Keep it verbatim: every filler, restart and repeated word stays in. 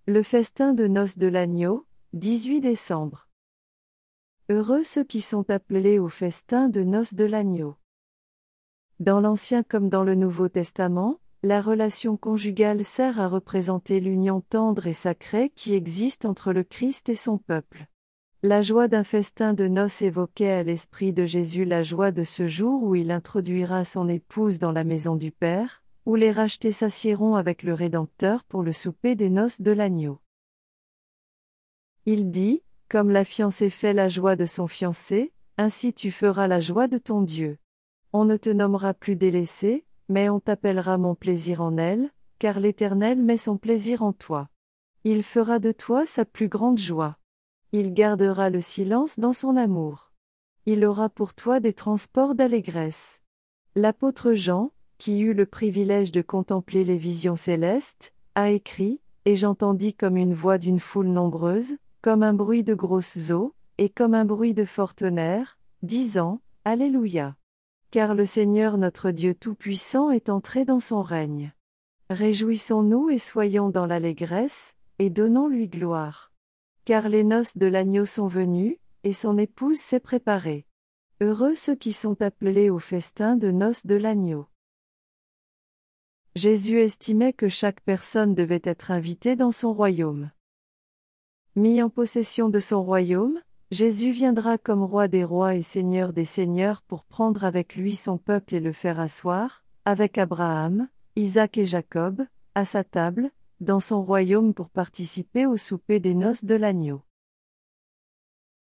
Le festin de noces de l'agneau, dix-huit décembre. Heureux ceux qui sont appelés au festin de noces de l'agneau. Dans l'Ancien comme dans le Nouveau Testament, la relation conjugale sert à représenter l'union tendre et sacrée qui existe entre le Christ et son peuple. La joie d'un festin de noces évoquait à l'esprit de Jésus la joie de ce jour où il introduira son épouse dans la maison du Père, où les rachetés s'assiéront avec le Rédempteur pour le souper des noces de l'agneau. Il dit, comme la fiancée fait la joie de son fiancé, ainsi tu feras la joie de ton Dieu. On ne te nommera plus délaissé, mais on t'appellera mon plaisir en elle, car l'Éternel met son plaisir en toi. Il fera de toi sa plus grande joie. Il gardera le silence dans son amour. Il aura pour toi des transports d'allégresse. L'apôtre Jean, qui eut le privilège de contempler les visions célestes, a écrit, « Et j'entendis comme une voix d'une foule nombreuse, comme un bruit de grosses eaux, et comme un bruit de fort tonnerre, disant, Alléluia. Car le Seigneur notre Dieu Tout-Puissant est entré dans son règne. Réjouissons-nous et soyons dans l'allégresse, et donnons-lui gloire. Car les noces de l'agneau sont venues, et son épouse s'est préparée. Heureux ceux qui sont appelés au festin de noces de l'agneau. » Jésus estimait que chaque personne devait être invitée dans son royaume. Mis en possession de son royaume, Jésus viendra comme roi des rois et seigneur des seigneurs pour prendre avec lui son peuple et le faire asseoir, avec Abraham, Isaac et Jacob, à sa table, dans son royaume pour participer au souper des noces de l'agneau.